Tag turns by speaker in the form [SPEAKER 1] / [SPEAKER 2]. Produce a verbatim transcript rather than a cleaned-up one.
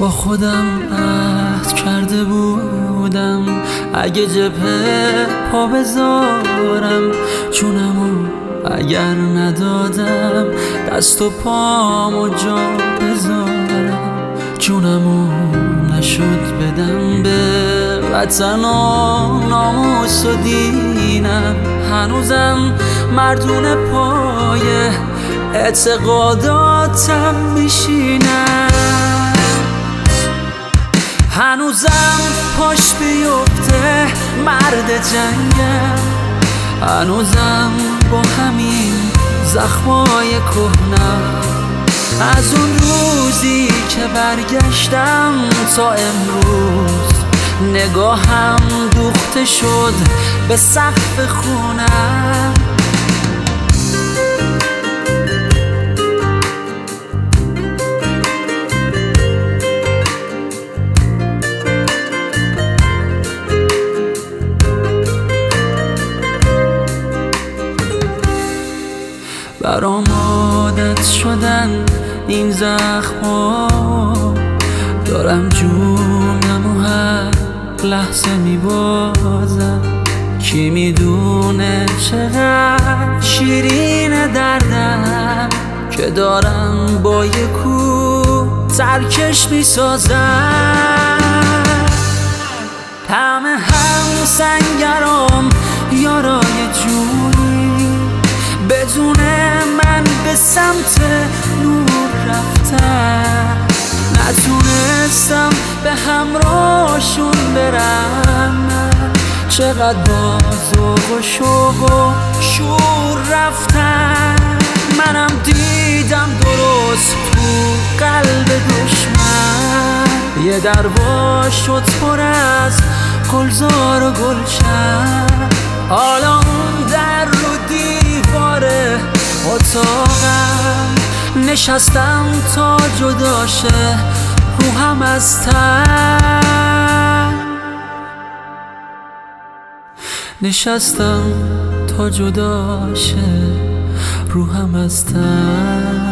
[SPEAKER 1] با خودم عهد کرده بودم اگه جبهه پا بذارم جونمو اگر ندادم دست و پامو جا بذارم جونمو نشد بدم به وطن و ناموس و دینم هنوزم مردون پای اعتقاداتم میشینم هنوزم پاش بیفته مرد جنگم هنوزم با همین زخمای کهنم از اون روزی که برگشتم تا امروز نگاهم دوخته شد به سقف خونم برام عادت شدن این زخما دارم جونم و هر لحظه میبازم کی میدونه چقدر شیرین دردم که دارم با یه کوه ترکش میسازم طعم هم سنگرام یارای جونی بدون من به سمت نور رفتن نتونستم به همراهشون برم چقدر با ذوق و شوق و شور رفتن منم دیدم درست تو قلب دشمن یه دروا شد پر از گلزار و گلشن حالا اون در رو دیوار اتاقم نشستم تا جدا شه روحم از تن نشستم تا جدا شه روحم از تن